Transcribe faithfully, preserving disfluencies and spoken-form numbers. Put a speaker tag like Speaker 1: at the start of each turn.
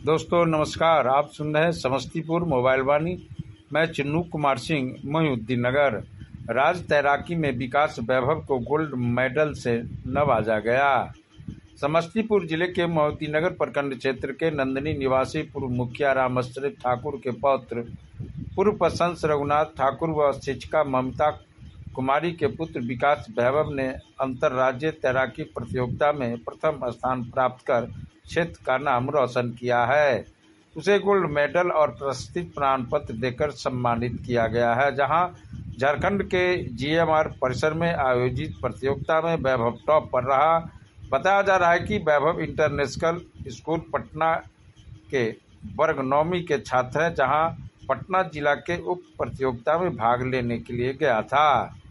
Speaker 1: दोस्तों नमस्कार। आप सुन रहे हैं समस्तीपुर मोबाइल वाणी। मैं चिन्नू कुमार सिंह, मोहिउद्दीन नगर। राज्य तैराकी में विकास वैभव को गोल्ड मेडल से नवाजा गया। समस्तीपुर जिले के मोहिउद्दीन नगर प्रखंड क्षेत्र के नंदनी निवासी पूर्व मुखिया रामाश्रित ठाकुर के पौत्र पूर्व प्रशंस रघुनाथ ठाकुर व शिक्षिका ममता कुमारी के पुत्र विकास वैभव ने अंतर्राज्यीय तैराकी प्रतियोगिता में प्रथम स्थान प्राप्त कर क्षेत्र का नाम रोशन किया है। उसे गोल्ड मेडल और प्रशस्ति प्रमाण पत्र देकर सम्मानित किया गया है, जहां झारखंड के जीएमआर परिसर में आयोजित प्रतियोगिता में वैभव टॉप पर रहा। बताया जा रहा है कि वैभव इंटरनेशनल स्कूल पटना के वर्ग नौवीं के छात्र हैं, जहां पटना जिला के उप प्रतियोगिता में भाग लेने के लिए गया था।